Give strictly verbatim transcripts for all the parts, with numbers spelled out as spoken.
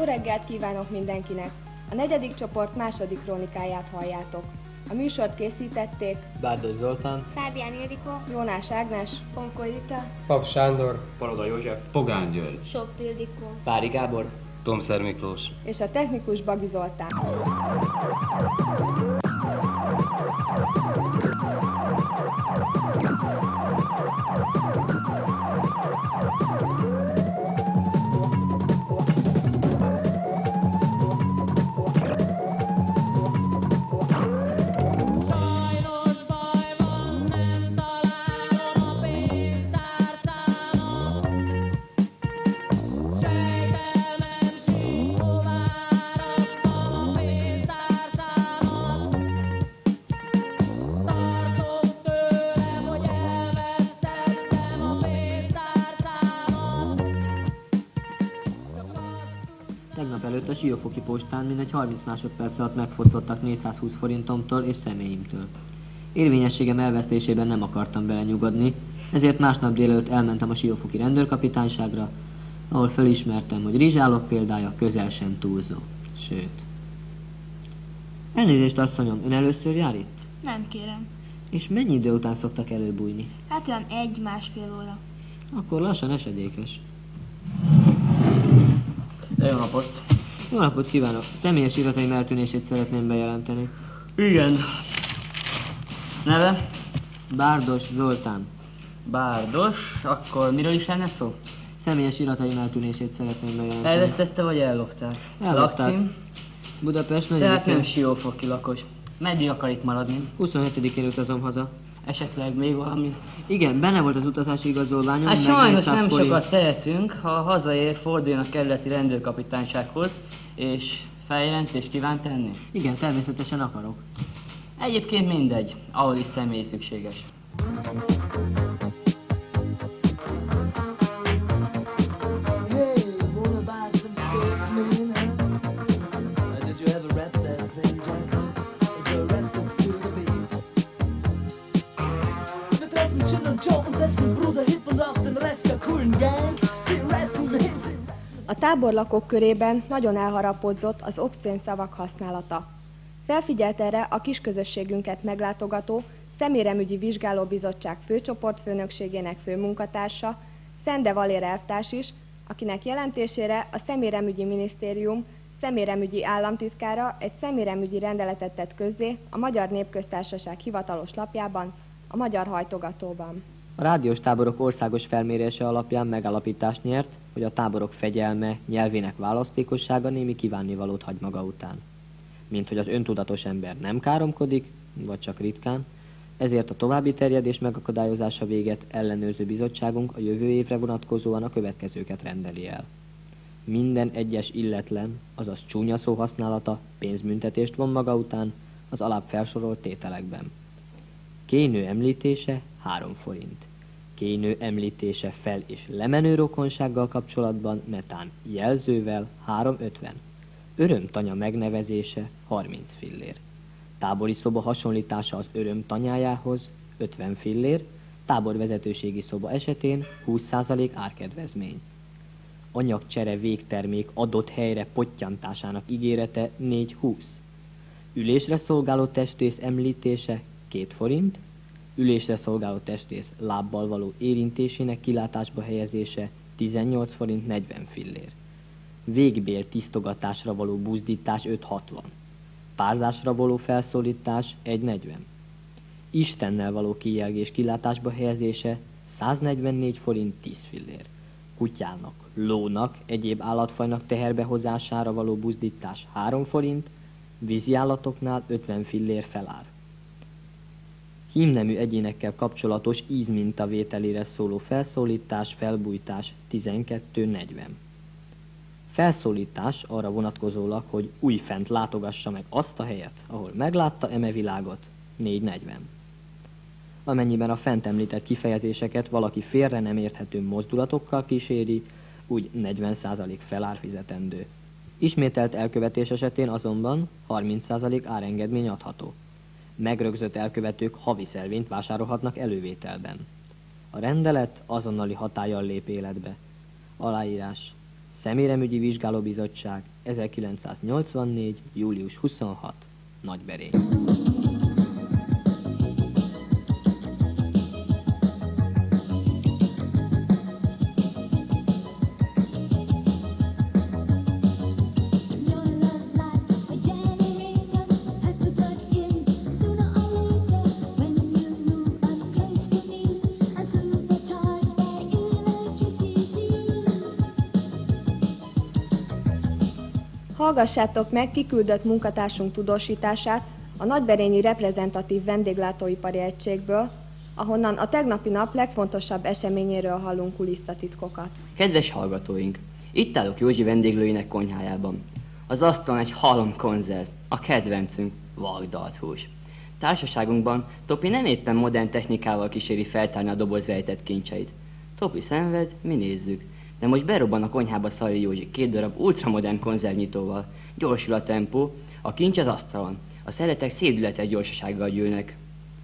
Jó reggelt kívánok mindenkinek! A negyedik csoport második krónikáját halljátok. A műsort készítették Bárdos Zoltán, Fábián Ildikó, Jónás Ágnes, Ponkó Rita, Pap Sándor, Paloda József, Pogány György, Sok Ildikó, Pári Gábor, Tomszer Miklós és a technikus Bagi Zoltán. Tegnap előtt a Siófoki postán mindegy harminc másodperc alatt megfosztottak négyszázhúsz forintomtól és személyimtől. Érvényességem elvesztésében nem akartam belenyugodni, ezért másnap délelőtt elmentem a Siófoki rendőrkapitányságra, ahol felismertem, hogy rizsálok példája közel sem túlzó. Sőt. Elnézést, asszonyom, ön először jár itt? Nem kérem. És mennyi idő után szoktak előbújni? Hát olyan egy-másfél óra. Akkor lassan esedékes. Jó napot! Jó napot kívánok! Személyes irataim eltűnését szeretném bejelenteni. Igen. Neve? Bárdos Zoltán. Bárdos. Akkor miről is lenne szó? Személyes irataim eltűnését szeretném bejelenteni. Elvesztette vagy ellopták? Ellopták. Lakcím? Budapest Tehát negyedik nem Siófoki lakos. Meddig akar itt maradni? huszonhetedikén utazom haza. Esetleg még valami? Igen, benne volt az utazási igazolványom. Hát meg sajnos négyszáz nem forint. sokat tehetünk, ha hazaér, forduljon a kerületi rendőrkapitánysághoz, és feljelentést kíván tenni. Igen, természetesen akarok. Egyébként mindegy, ahol is személy szükséges. A táborlakók körében nagyon elharapódzott az obszcén szavak használata. Felfigyelt erre a kisközösségünket meglátogató Személyремügyi Vizsgálóbizottság főcsoportfőnökségének főmunkatársa, Szende Valér elvtárs is, akinek jelentésére a Személyремügyi Minisztérium személyремügyi államtitkára egy személyремügyi rendeletet tett közzé a Magyar Népköztársaság hivatalos lapjában, a Magyar Hajtogatóban. A rádiós táborok országos felmérése alapján megállapítást nyert, hogy a táborok fegyelme, nyelvének választékossága némi kívánnivalót hagy maga után. Mint hogy az öntudatos ember nem káromkodik, vagy csak ritkán, ezért a további terjedés megakadályozása véget ellenőrző bizottságunk a jövő évre vonatkozóan a következőket rendeli el. Minden egyes illetlen, azaz csúnya szó használata pénzbüntetést von maga után az alább felsorolt tételekben. Kénő említése három forint. Kénő említése fel- és lemenő rokonsággal kapcsolatban netán jelzővel három ötven. Örömtanya megnevezése harminc fillér. Tábori szoba hasonlítása az örömtanyájához ötven fillér, táborvezetőségi szoba esetén húsz százalék árkedvezmény. Anyagcsere végtermék adott helyre pottyantásának ígérete négy húsz. Ülésre szolgáló testrész említése két forint, ülésre szolgáló testrész lábbal való érintésének kilátásba helyezése tizennyolc forint negyven fillér. Végbél tisztogatásra való buzdítás öt hatvan. Párzásra való felszólítás egy negyven. Istennel való kijelgés kilátásba helyezése száznegyvennégy forint tíz fillér. Kutyának, lónak, egyéb állatfajnak teherbehozására való buzdítás három forint, vízi állatoknál ötven fillér felár. Hímnemű egyénekkel kapcsolatos ízmintavételére szóló felszólítás, felbújtás tizenkettő negyven. Felszólítás arra vonatkozólag, hogy újfent látogassa meg azt a helyet, ahol meglátta eme világot, négy negyven. Amennyiben a fent említett kifejezéseket valaki félre nem érthető mozdulatokkal kíséri, úgy negyven százalék felár fizetendő. Ismételt elkövetés esetén azonban harminc százalék árengedmény adható. Megrögzött elkövetők havi szelvényt vásárolhatnak elővételben. A rendelet azonnali hatállyal lép életbe. Aláírás Szeméremügyi Vizsgálóbizottság, ezerkilencszáznyolcvannégy. július huszonhatodika. Nagyberény. Hallgassátok meg kiküldött munkatársunk tudósítását a nagyberényi reprezentatív vendéglátóipari egységből, ahonnan a tegnapi nap legfontosabb eseményéről hallunk kulisszatitkokat. Kedves hallgatóink, itt állok Józsi vendéglőinek konyhájában. Az asztalon egy halomkonzerv, a kedvencünk, vagdalt hús. Társaságunkban Topi nem éppen modern technikával kíséri feltárni a doboz rejtett kincseit. Topi szenved, mi nézzük. De most berobban a konyhába Szalai Józsi két darab ultramodern konzervnyitóval. Gyorsul a tempó, a kincs az asztalon. A szeletek szédületes gyorsasággal gyűlnek.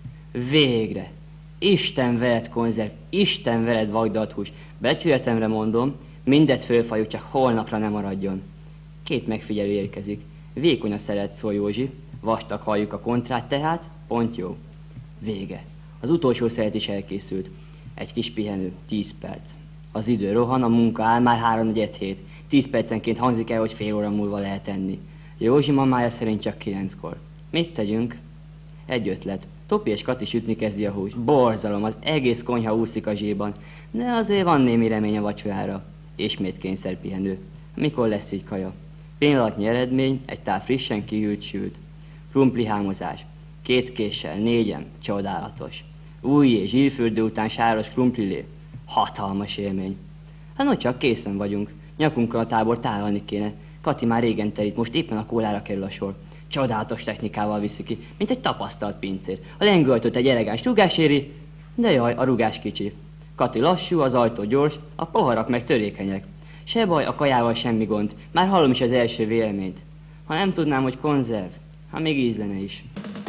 Végre! Isten veled konzerv, Isten veled vagdalt hús. Becsületemre mondom, mindet fölfajuk, csak holnapra ne maradjon. Két megfigyelő érkezik. Vékony a szelet, szól Józsi. Vastag halljuk a kontrát tehát, pont jó. Vége. Az utolsó szelet is elkészült. Egy kis pihenő, tíz perc. Az idő rohan, a munka áll, már háromnegyed hét. Tíz percenként hangzik el, hogy fél óra múlva lehet enni. Józsi mamája szerint csak kilenckor. Mit tegyünk? Egy ötlet. Topi és Kati sütni kezdi a húst. Borzalom, az egész konyha úszik a zsírban. De azért van némi remény a vacsorára. Ismét kényszerpihenő. Mikor lesz így kaja? Pillanatnyi eredmény, egy tál frissen kihűlt sült. Krumpli hámozás. Két késsel, négyen, csodálatos. Új és zsírfürdő után sáros krumplilé. Hatalmas élmény. Hát no, csak készen vagyunk. Nyakunkra a tábor tálalni kéne. Kati már régen terít, most éppen a kólára kerül a sor. Csodálatos technikával viszi ki, mint egy tapasztalt pincér. A lengőajtót egy elegáns rugás éri, de jaj, a rugás kicsi. Kati lassú, az ajtó gyors, a poharak meg törékenyek. Se baj, a kajával semmi gond, már hallom is az első véleményt. Ha nem tudnám, hogy konzerv, ha még ízlene is.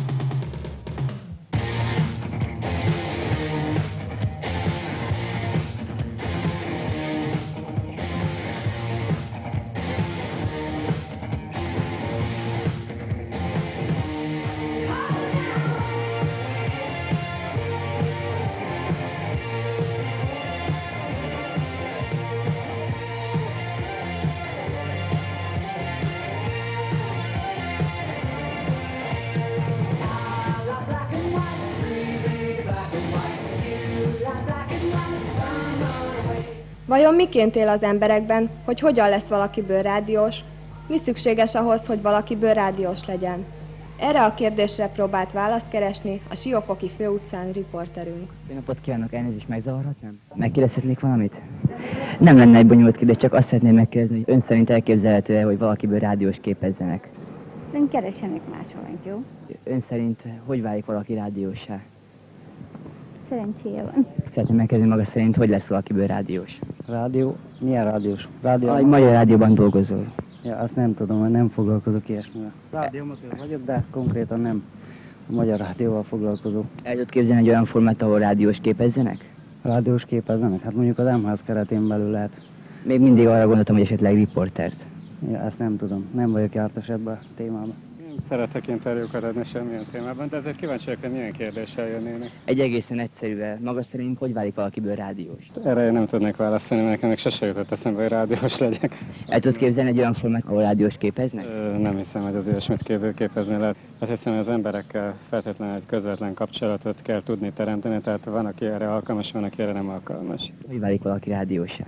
Vajon miként él az emberekben, hogy hogyan lesz valakiből rádiós? Mi szükséges ahhoz, hogy valakiből rádiós legyen? Erre a kérdésre próbált választ keresni a Siófoki főutcán riporterünk. Jó napot kívánok, elnézést, megzavarhatnám? Megkérdezhetnék valamit? Nem lenne egy bonyolult kérdés, csak azt szeretném megkérdezni, hogy ön szerint elképzelhető-e, hogy valakiből rádiós képezzenek? Ön keresenek máshol, jó? Ön szerint hogy válik valaki rádiósá? Szerencséje van. Szeretném megkérdezni maga szerint, hogy lesz valakiből rádiós? Rádió? Milyen rádiós? Rádió? A Magyar Rádióban dolgozol. Ja, azt nem tudom, mert nem foglalkozok ilyesmivel. Rádiómatőr vagyok, de konkrétan nem a Magyar Rádióval foglalkozó. El tudod képzelni egy olyan formát, ahol rádiós képezzenek? Rádiós képezzenek? Hát mondjuk az em ház keretén belül lehet. Még mindig arra gondoltam, hogy esetleg riportert. Ja, ezt nem tudom. Nem vagyok jártas ebben a témában. Nem szeretek interjúkat adni semmilyen témában, de ezért kíváncsi vagyok, hogy milyen kérdéssel jönnének. Egy egészen egyszerűvel. Maga szerint hogy válik valakiből rádiós? Erre én nem tudnék válaszolni, mert nekem még sose jutott eszembe, hogy rádiós legyek. El tudod képzelni egy olyan formát, ahol rádiós képeznek? Ö, nem hiszem, hogy az ilyesmit képül képezni lehet. Azt hiszem, hogy az emberekkel feltétlenül egy közvetlen kapcsolatot kell tudni teremteni, tehát van, aki erre alkalmas, van, aki erre nem alkalmas. Hogy válik valaki rádiósá?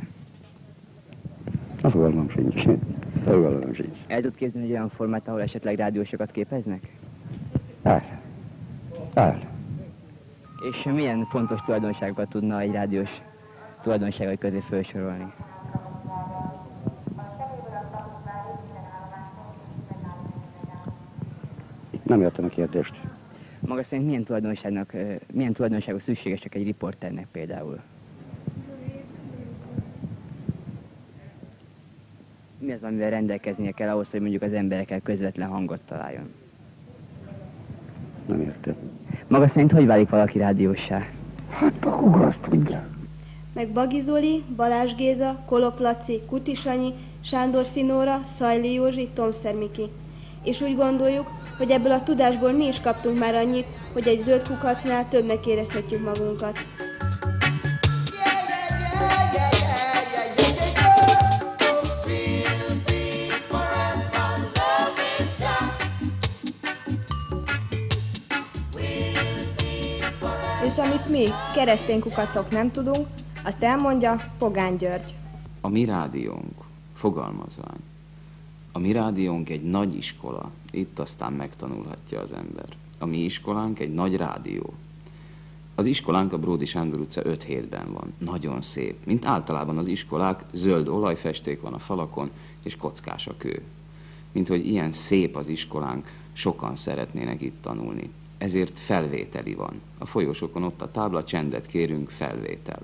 A fogalmam sincs. A fogalmam sincs. El tudod képzelni egy olyan formát, ahol esetleg rádiósokat képeznek? El. El. És milyen fontos tulajdonságokat tudna egy rádiós tulajdonságai közé felsorolni? Nem értem a kérdést. Maga szerint milyen tulajdonságnak, milyen tulajdonságok szükségesek egy riporternek például? Mi az, amivel rendelkeznie kell ahhoz, hogy mondjuk az emberekkel közvetlen hangot találjon? Nem értem. Maga szerint hogy válik valaki rádióssá? Hát maguk azt tudja. meg Bagi Zoli, Balázs Géza, Kolop Laci, Kuti Sanyi, Sándor Finóra, Szajli Józsi, Tomszer Miki. És úgy gondoljuk, hogy ebből a tudásból mi is kaptunk már annyit, hogy egy zöld kukacnál többnek érezhetjük magunkat. És amit mi, keresztény kukacok nem tudunk, azt elmondja Pogány György. A mi rádiónk fogalmazvány. A mi rádiónk egy nagy iskola, itt aztán megtanulhatja az ember. A mi iskolánk egy nagy rádió. Az iskolánk a Bródi Sándor utca öt hétben van. Nagyon szép. Mint általában az iskolák, zöld olajfesték van a falakon, és kockás a kő. Mint hogy ilyen szép az iskolánk, sokan szeretnének itt tanulni. Ezért felvételi van. A folyosókon ott a tábla, csendet kérünk, felvétel.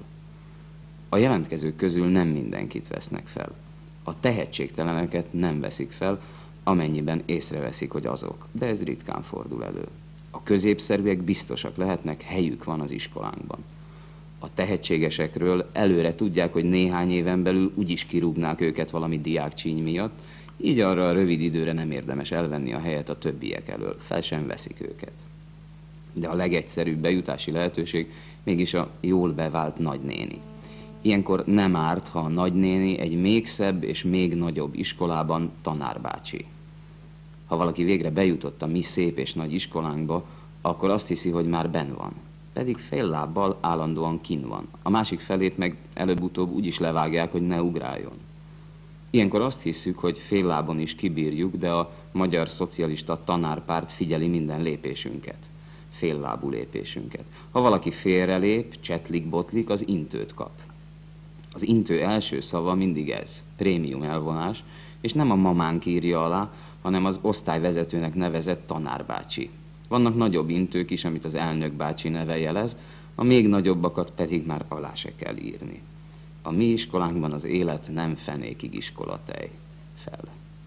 A jelentkezők közül nem mindenkit vesznek fel. A tehetségteleneket nem veszik fel, amennyiben észreveszik, hogy azok, de ez ritkán fordul elő. A középszerűek biztosak lehetnek, helyük van az iskolánkban. A tehetségesekről előre tudják, hogy néhány éven belül úgyis kirúgnák őket valami diákcsíny miatt, így arra a rövid időre nem érdemes elvenni a helyet a többiek elől, fel sem veszik őket. De a legegyszerűbb bejutási lehetőség mégis a jól bevált nagynéni. Ilyenkor nem árt, ha a nagynéni egy még szebb és még nagyobb iskolában tanárbácsi. Ha valaki végre bejutott a mi szép és nagy iskolánkba, akkor azt hiszi, hogy már benn van. Pedig fél lábbal állandóan kin van. A másik felét meg előbb-utóbb úgy is levágják, hogy ne ugráljon. Ilyenkor azt hiszük, hogy fél lábon is kibírjuk, de a Magyar Szocialista Tanárpárt figyeli minden lépésünket. Féllábú lépésünket. Ha valaki félrelép, csetlik-botlik, az intőt kap. Az intő első szava mindig ez, prémium elvonás, és nem a mamánk írja alá, hanem az osztályvezetőnek nevezett tanárbácsi. Vannak nagyobb intők is, amit az elnök bácsi neve jelez, a még nagyobbakat pedig már alá se kell írni. A mi iskolánkban az élet nem fenékig iskolatej fel.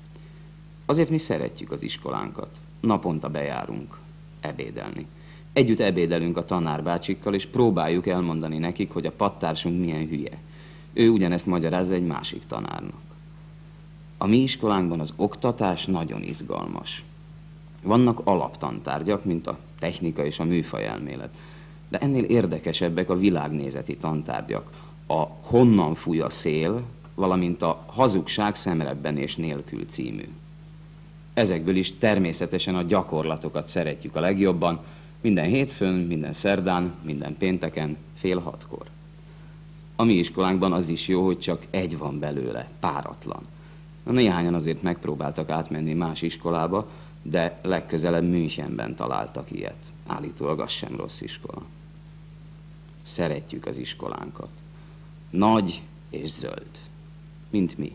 Azért mi szeretjük az iskolánkat. Naponta bejárunk ebédelni. Együtt ebédelünk a tanárbácsikkal, és próbáljuk elmondani nekik, hogy a padtársunk milyen hülye. Ő ugyanezt magyarázza egy másik tanárnak. A mi iskolánkban az oktatás nagyon izgalmas. Vannak alaptantárgyak, mint a technika és a műfajelmélet, de ennél érdekesebbek a világnézeti tantárgyak, a Honnan fúj a szél, valamint a Hazugság szemrebbenés nélkül című. Ezekből is természetesen a gyakorlatokat szeretjük a legjobban, minden hétfőn, minden szerdán, minden pénteken, fél hatkor. A mi iskolánkban az is jó, hogy csak egy van belőle, páratlan. Néhányan azért megpróbáltak átmenni más iskolába, de legközelebb Münchenben találtak ilyet. Állítólag az sem rossz iskola. Szeretjük az iskolánkat. Nagy és zöld. Mint mi.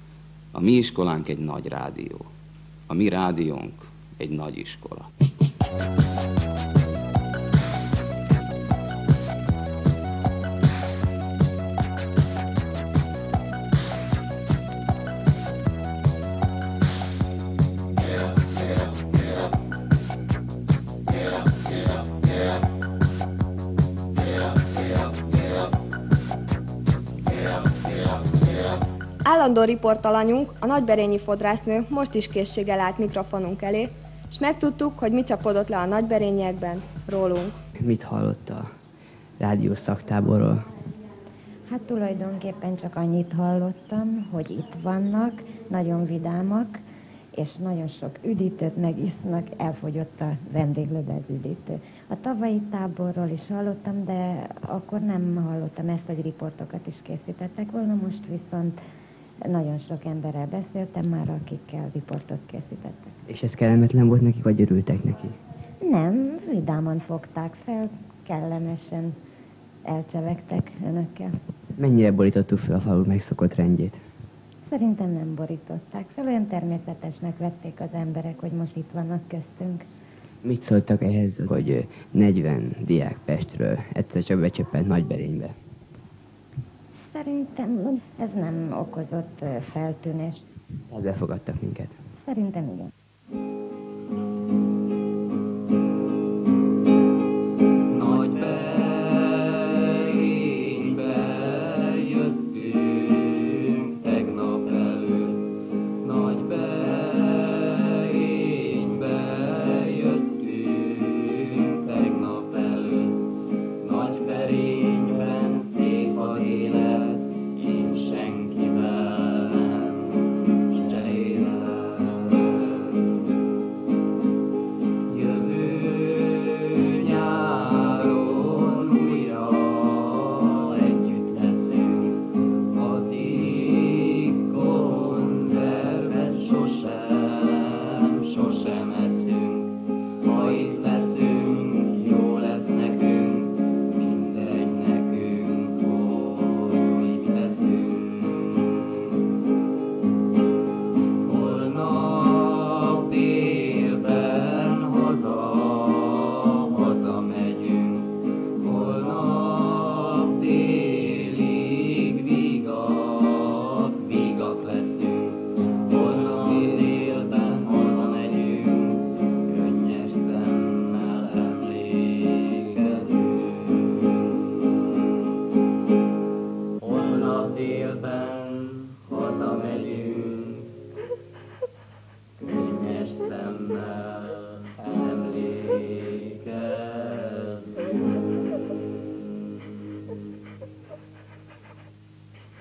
A mi iskolánk egy nagy rádió. A mi rádiónk egy nagy iskola. Állandó riportalanyunk, a nagyberényi fodrásznő most is készséggel állt mikrofonunk elé, és megtudtuk, hogy mi csapodott le a nagyberényiekben rólunk. Mit hallott a rádió szaktáborról? Hát tulajdonképpen csak annyit hallottam, hogy itt vannak, nagyon vidámak, és nagyon sok üdítőt megisznak, elfogyott a vendéglőbe üdítő. A tavalyi táborról is hallottam, de akkor nem hallottam ezt, hogy riportokat is készítettek volna, most viszont nagyon sok emberrel beszéltem már, akikkel riportot készítettek. És ez kellemetlen volt nekik, vagy örültek neki? Nem, vidáman fogták fel, kellemesen elcsevegtek önökkel. Mennyire borítottuk fel a falu megszokott rendjét? Szerintem nem borították fel, olyan természetesnek vették az emberek, hogy most itt vannak köztünk. Mit szóltak ehhez, hogy negyven diák Pestről egyszer csak becsöppent Nagyberénybe? Szerintem ez nem okozott feltűnést. Tehát befogadtak minket? Szerintem igen. Nagyberénybe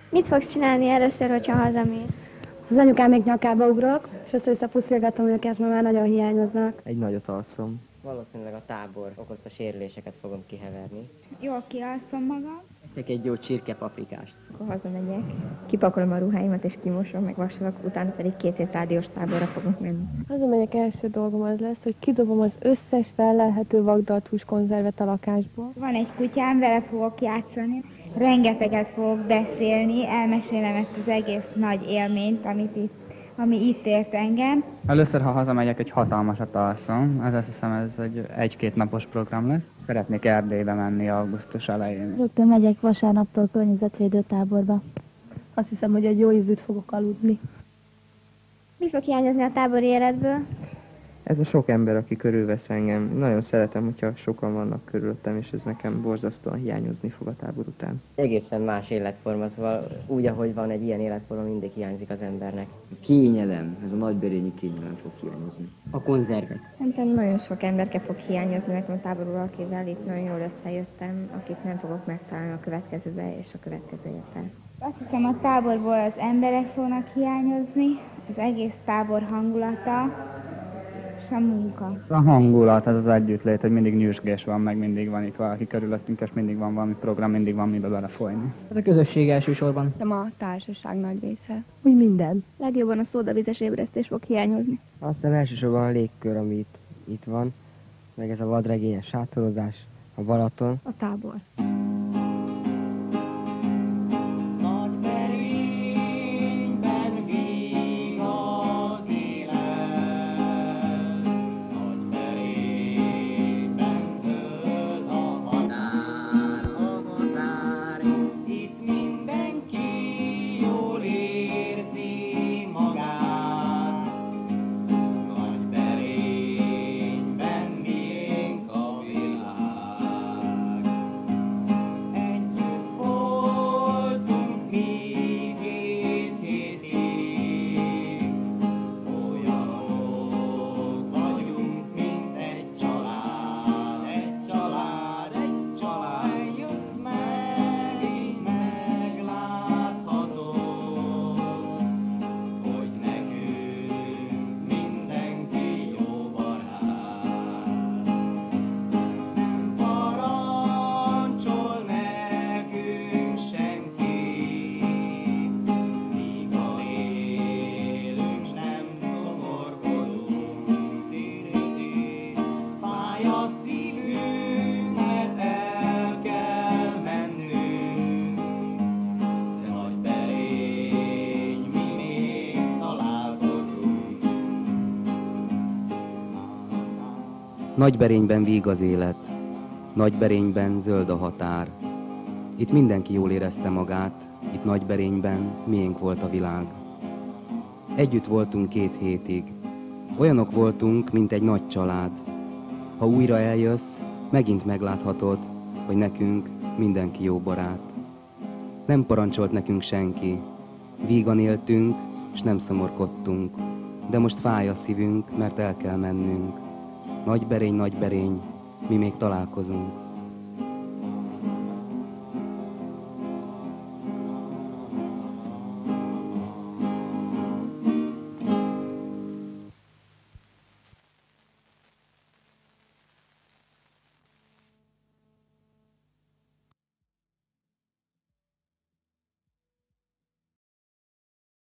Mit fogsz csinálni először, hogyha hazamész? Az anyukám még nyakába ugrok, és össze-vissza puszilgatom őket, mert már nagyon hiányoznak. Egy nagyot alszom. Valószínűleg a tábor okozta sérüléseket fogom kiheverni. Jól kialszom magam. Eszek egy jó csirkepaprikást. Akkor hazamegyek, kipakolom a ruháimat és kimosom, meg vasalok, utána pedig két hét rádiós táborra fogunk menni. Hazamegyek, első dolgom az lesz, hogy kidobom az összes fellelhető vagdalt húskonzervet a lakásból. Van egy kutyám, vele fogok játszani. Rengeteget fogok beszélni, elmesélem ezt az egész nagy élményt, amit itt, ami itt ért engem. Először, ha hazamegyek, egy hatalmasat alszom. Ez azt hiszem, ez egy egy-két napos program lesz. Szeretnék Erdélybe menni augusztus elején. Rögtön megyek vasárnaptól környezetvédő táborba. Azt hiszem, hogy egy jó ízűt fogok aludni. Mi fog hiányozni a tábori életből? Ez a sok ember, aki körülvesz engem. Nagyon szeretem, hogyha sokan vannak körülöttem, és ez nekem borzasztóan hiányozni fog a tábor után. Egészen más életforma, szóval úgy, ahogy van egy ilyen életforma, mindig hiányzik az embernek. Kényelem, ez a nagyberényi kényelem fog hiányozni. A konzervek. Szerintem nagyon sok emberke fog hiányozni nekem a táborból, akivel itt nagyon jól összejöttem, akit nem fogok megtalálni a következőbe és a következő évben. Azt hiszem, a táborból az emberek fognak hiányozni, az egész tábor hangulata, és a munka. A hangulat, ez az együttlét, hogy mindig nyüzsgés van, meg mindig van itt valaki körülöttünk, és mindig van valami program, mindig van mibe belefolyni. Ez a közösség elsősorban. Nem a társaság nagy része. Úgy minden. Legjobban a szódavizes ébresztés fog hiányozni. Azt hiszem elsősorban a légkör, ami itt, itt van, meg ez a vadregényes sátorozás, a Balaton. A tábor. Nagyberényben víg az élet, Nagyberényben zöld a határ. Itt mindenki jól érezte magát, itt Nagyberényben miénk volt a világ. Együtt voltunk két hétig, olyanok voltunk, mint egy nagy család. Ha újra eljössz, megint megláthatod, hogy nekünk mindenki jó barát. Nem parancsolt nekünk senki, vígan éltünk, s nem szomorkodtunk, de most fáj a szívünk, mert el kell mennünk. Nagyberény, Nagyberény, mi még találkozunk.